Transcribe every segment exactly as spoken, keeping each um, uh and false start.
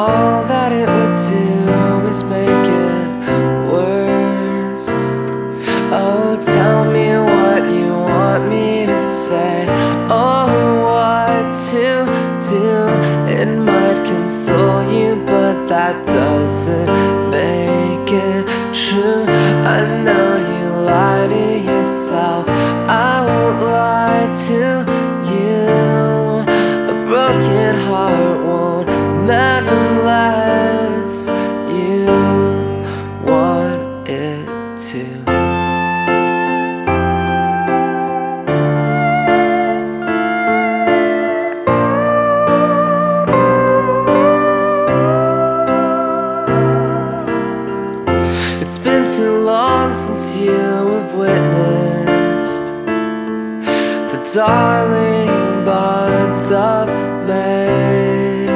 all that it would do is make it worse. Oh, tell me what you want me to say. Oh, what to do. It might console you, but that doesn't make it true. I know you lie to yourself, I won't lie to you. A broken heart won't mend unless you want it to. It's been too long since you have witnessed the darling buds of May.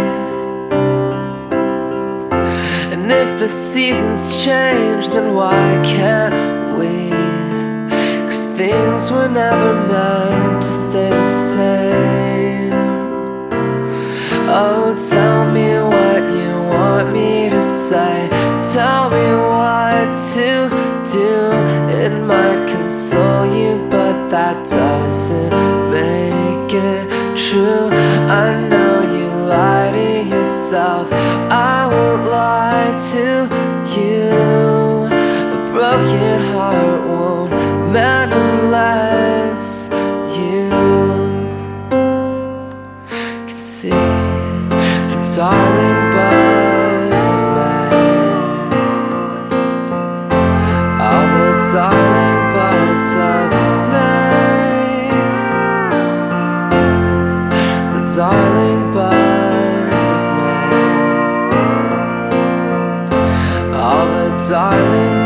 And if the seasons change, then why can't we? 'Cause things were never meant to stay the same. Oh, tell me what you want me to say. Tell me what to do. It might console you, but that doesn't make it true. I know you lie to yourself, I won't lie to you. A broken heart won't mend unless you can see the darling buds of May. All the darling buds of May. The darling buds of May. All the darling